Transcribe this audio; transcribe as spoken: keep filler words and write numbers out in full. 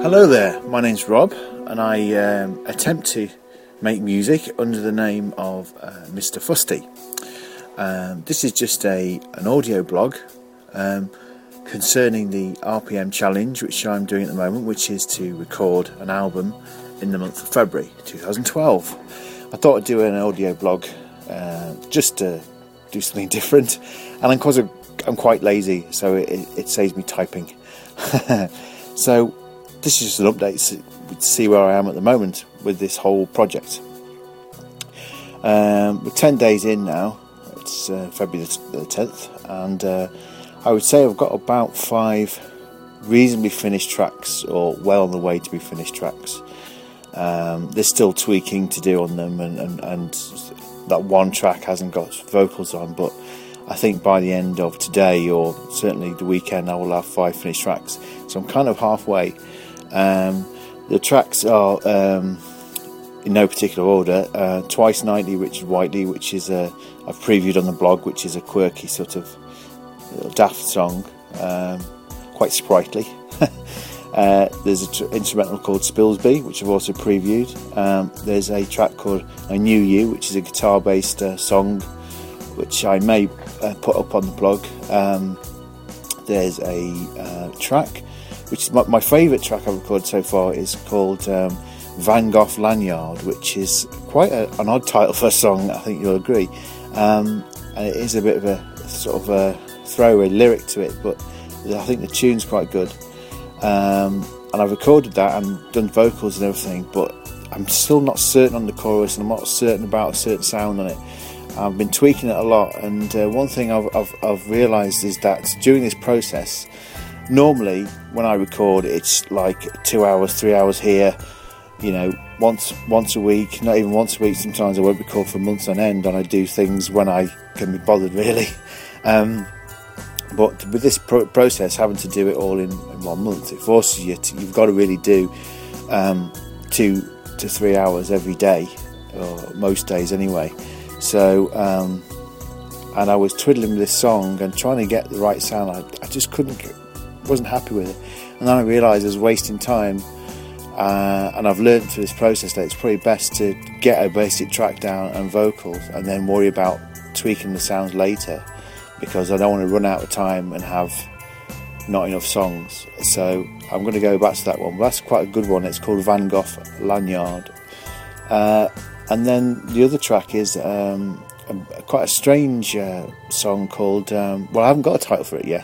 Hello there, my name's Rob, and I um, attempt to make music under the name of uh, Mister Fusty. Um, this is just a an audio blog um, concerning the R P M challenge, which I'm doing at the moment, which is to record an album in the month of February twenty twelve. I thought I'd do an audio blog uh, just to do something different, and of course I'm quite lazy, so it, it saves me typing. So this is just an update to see where I am at the moment with this whole project. Um, we're ten days in now. It's uh, February the tenth, and uh, I would say I've got about five reasonably finished tracks, or well on the way to be finished tracks. Um, there's still tweaking to do on them, and, and, and that one track hasn't got vocals on, but I think by the end of today, or certainly the weekend, I will have five finished tracks. So I'm kind of halfway. Um, the tracks are um, in no particular order. Uh, Twice Nightly, Richard Whiteley, which is a I've previewed on the blog, which is a quirky sort of little daft song, um, quite sprightly. uh, there's an tr- instrumental called Spilsby, which I've also previewed. Um, there's a track called I Knew You, which is a guitar-based uh, song, which I may uh, put up on the blog. Um, there's a uh, track, which is my, my favourite track I've recorded so far, is called um, Van Gogh Lanyard, which is quite a, an odd title for a song, I think you'll agree. Um, and it is a bit of a sort of a throwaway lyric to it, but I think the tune's quite good. Um, and I've recorded that and done vocals and everything, but I'm still not certain on the chorus, and I'm not certain about a certain sound on it. I've been tweaking it a lot, and uh, one thing I've, I've, I've realised is that during this process, normally when I record, it's like two hours, three hours here, you know, once once a week, not even once a week. Sometimes I won't record for months on end, and I do things when I can be bothered, really. Um, but with this pro- process, having to do it all in, in one month, it forces you to, you've got to really do um, two to three hours every day, or most days anyway. So, um, and I was twiddling with this song and trying to get the right sound. I, I just couldn't, wasn't happy with it. And then I realised I was wasting time. Uh, and I've learned through this process that it's probably best to get a basic track down and vocals, and then worry about tweaking the sounds later, because I don't want to run out of time and have not enough songs. So I'm going to go back to that one. But that's quite a good one. It's called Van Gogh Lanyard. Uh, And then the other track is um, a, quite a strange uh, song called, um, well, I haven't got a title for it yet.